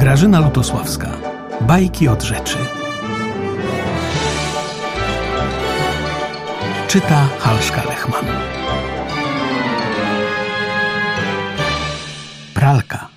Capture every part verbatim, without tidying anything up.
Grażyna Lutosławska. Bajki od rzeczy. Czyta Halszka Lechman. Pralka.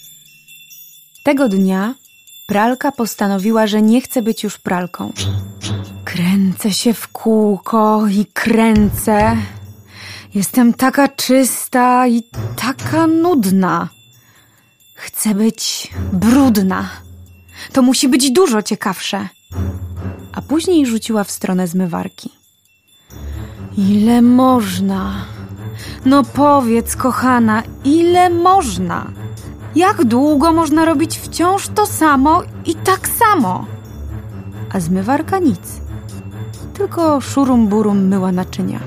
Tego dnia pralka postanowiła, że nie chce być już pralką. Kręcę się w kółko i kręcę. Jestem taka czysta i taka nudna. Chcę być brudna. To musi być dużo ciekawsze. A później rzuciła w stronę zmywarki. Ile można? No powiedz, kochana, ile można? Jak długo można robić wciąż to samo i tak samo? A zmywarka nic. Tylko szurum burum myła naczynia.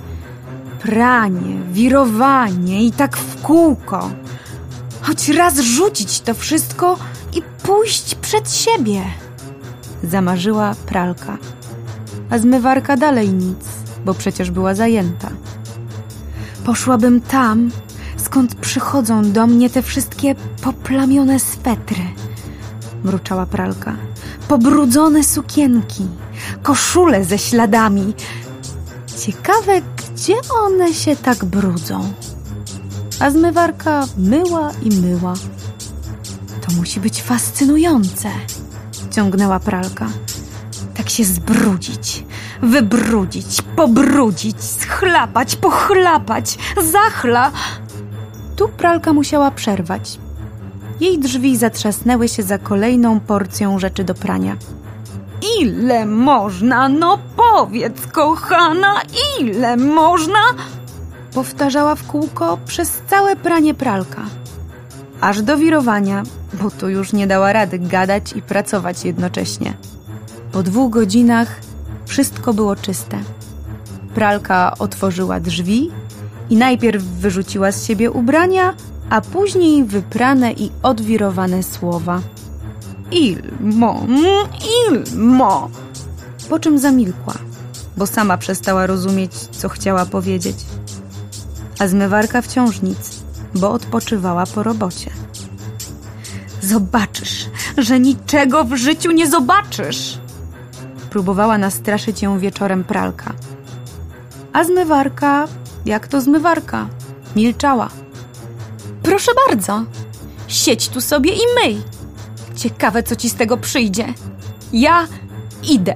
Pranie, wirowanie i tak w kółko. Choć raz rzucić to wszystko i pójść przed siebie. Zamarzyła pralka. A zmywarka dalej nic, bo przecież była zajęta. Poszłabym tam, skąd przychodzą do mnie te wszystkie poplamione swetry, mruczała pralka. Pobrudzone sukienki, koszule ze śladami. Ciekawe, gdzie one się tak brudzą. A zmywarka myła i myła. To musi być fascynujące, ciągnęła pralka. Tak się zbrudzić, wybrudzić, pobrudzić, schlapać, pochlapać, zachla. Tu pralka musiała przerwać. Jej drzwi zatrzasnęły się za kolejną porcją rzeczy do prania. Ile można? No powiedz, kochana, ile można? Powtarzała w kółko przez całe pranie pralka. Aż do wirowania, bo tu już nie dała rady gadać i pracować jednocześnie. Po dwóch godzinach wszystko było czyste. Pralka otworzyła drzwi i najpierw wyrzuciła z siebie ubrania, a później wyprane i odwirowane słowa. Ilmo, Ilmo! Po czym zamilkła, bo sama przestała rozumieć, co chciała powiedzieć. A zmywarka wciąż nic, bo odpoczywała po robocie. Zobaczysz, że niczego w życiu nie zobaczysz! Próbowała nastraszyć ją wieczorem pralka. A zmywarka, jak to zmywarka, milczała. Proszę bardzo, siedź tu sobie i myj. Ciekawe, co ci z tego przyjdzie. Ja idę.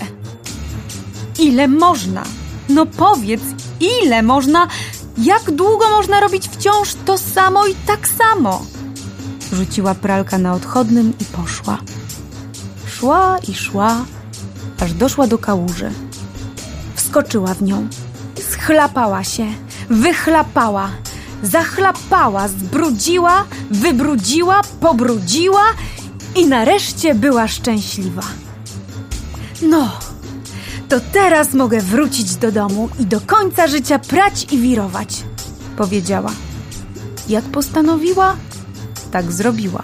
Ile można? No powiedz, ile można? Jak długo można robić wciąż to samo i tak samo? Rzuciła pralka na odchodnym i poszła. Szła i szła, aż doszła do kałuży. Wskoczyła w nią. Schlapała się, wychlapała, zachlapała, zbrudziła, wybrudziła, pobrudziła i nareszcie była szczęśliwa. No, to teraz mogę wrócić do domu i do końca życia prać i wirować, powiedziała. Jak postanowiła, tak zrobiła.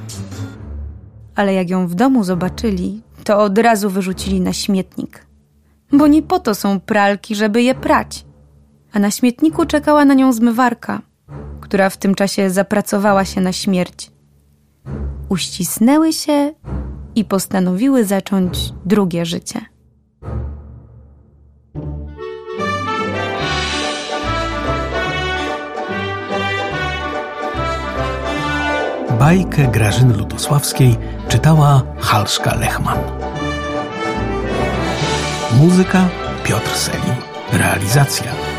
Ale jak ją w domu zobaczyli, to od razu wyrzucili na śmietnik. Bo nie po to są pralki, żeby je prać. A na śmietniku czekała na nią zmywarka, która w tym czasie zapracowała się na śmierć. Uścisnęły się i postanowiły zacząć drugie życie. Bajkę Grażyny Lutosławskiej czytała Halszka Lechman. Muzyka Piotr Selim. Realizacja